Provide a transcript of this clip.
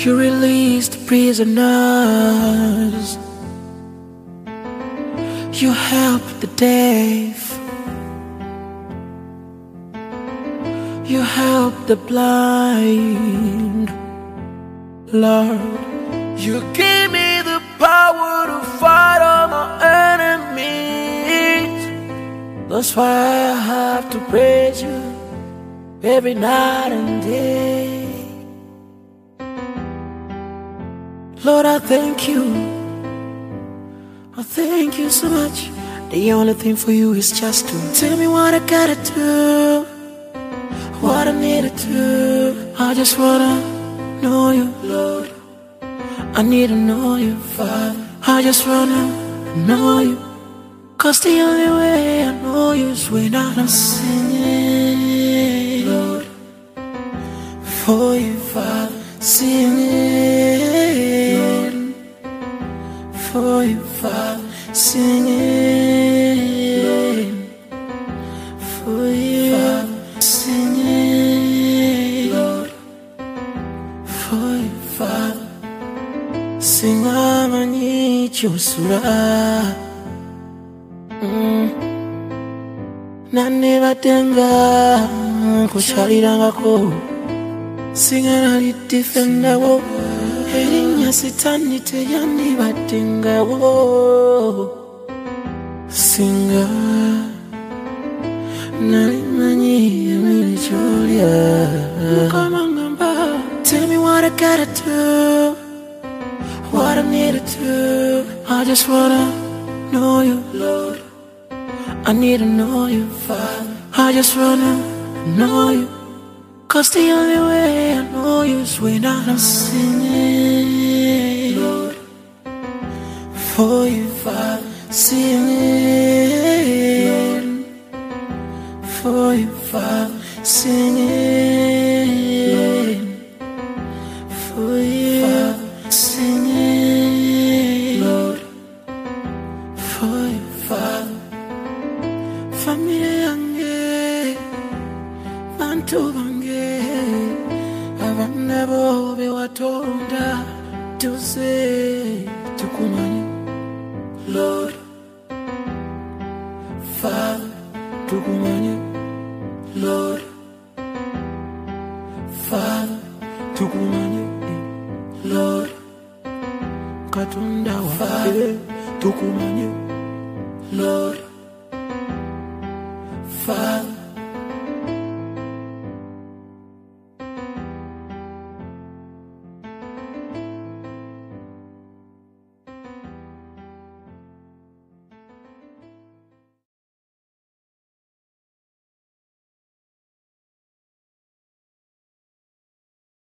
You release the prisoners. You help the deaf. You help the blind. Lord, you give me the power to fight all my enemies. That's why I have to praise you every night and day. Lord, I thank you. I thank you so much. The only thing for you is just to tell me what I gotta do, what I need to do. I just wanna know you, Lord. I need to know you, Father. I just wanna know you, 'cause the only way I know you is when I'm singing, Lord, for you, Father. Singing for you, Father. Singing for you, Father. Singing, Lord, for you, Father. Singamanyi chusura nane batenga kushalirangako singana litifendawo erinya sitani teyandi batengawo singa nalimanyi emilicholia mukamangamba. Tell me what I gotta do, what I need to do. I just wanna know you, Lord. I need to know you, Father. I just wanna know you, 'cause the only way I know you is when I'm singing, Lord, for you, Father. Singing for you, Father. Singing for you, Father. Singing, Lord, for you, Father. Familia yange, bantu bange, abana bobe watonda, tuze tukumanye, Lord, Father, tukumanye, Lord, Father, tukumanye, Lord, Katonda waffe tukumanye, Lord, Father.